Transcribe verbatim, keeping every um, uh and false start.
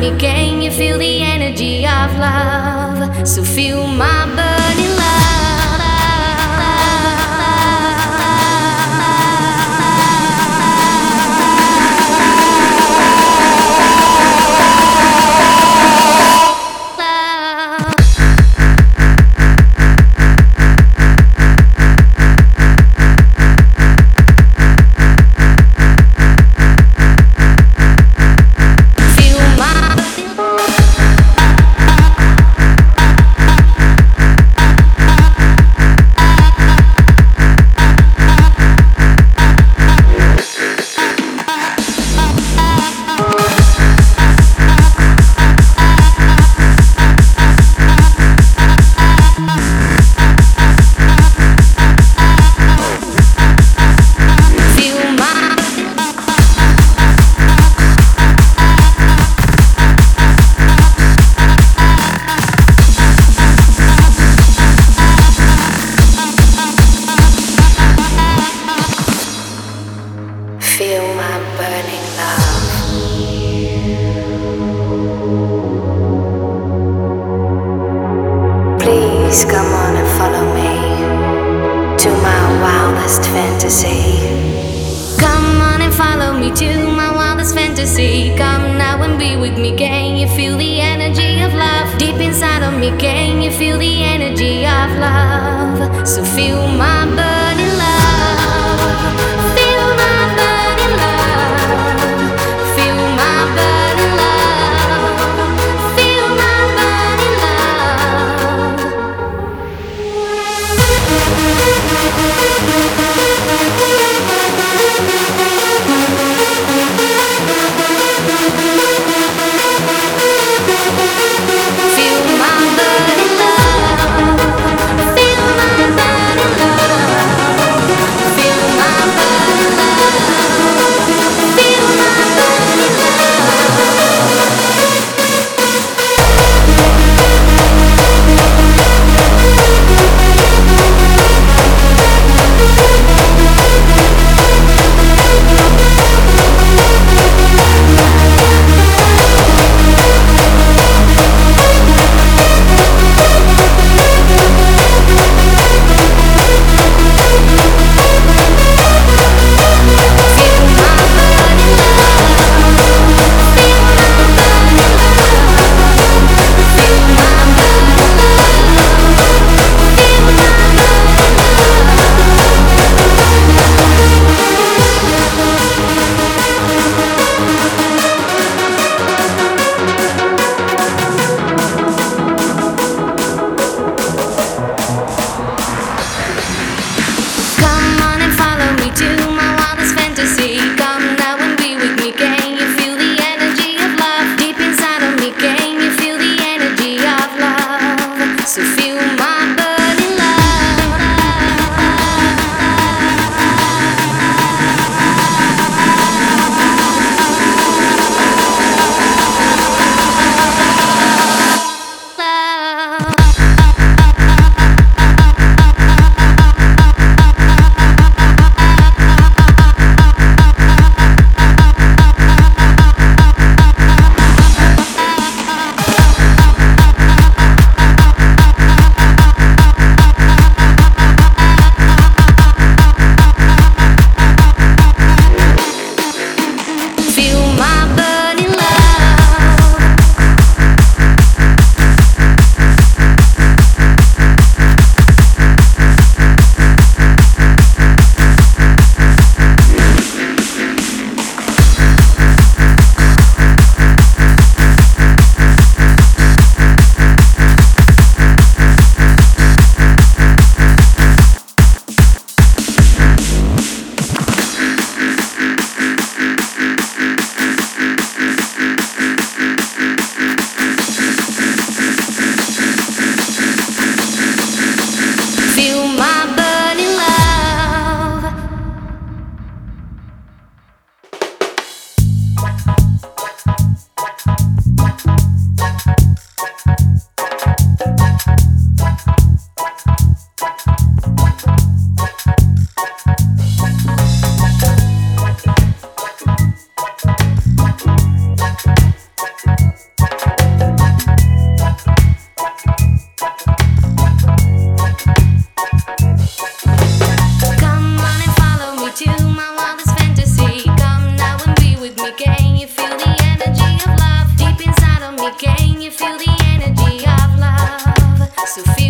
me, can you feel the energy of love? So feel my burning love. Feel my burning love. Please come on and follow me to my wildest fantasy. Come on and follow me to my wildest fantasy. Come now and be with me. Can you feel the energy of love? Deep inside of me, can you feel the energy of love? So feel my burning love. Feel my burning love. Feel my burning love. Feel my burning love. Feel my burning love. Feel my burning love. Can you feel the energy of love? So feel